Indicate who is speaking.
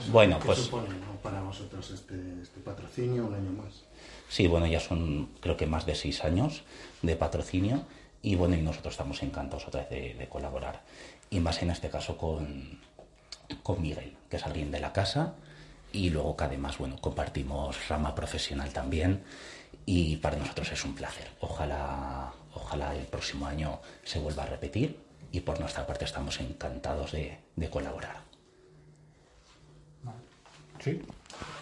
Speaker 1: Bueno,
Speaker 2: ¿Qué
Speaker 1: pues
Speaker 2: supone, ¿no? para vosotros este patrocinio un año más?
Speaker 1: sí, bueno, ya son creo que más de 6 años de patrocinio y bueno, y nosotros estamos encantados otra vez de colaborar. Y más en este caso con Miguel, que es alguien de la casa y luego que además, bueno, compartimos rama profesional también y para nosotros es un placer. Ojalá el próximo año se vuelva a repetir y por nuestra parte estamos encantados de colaborar.
Speaker 3: Sí.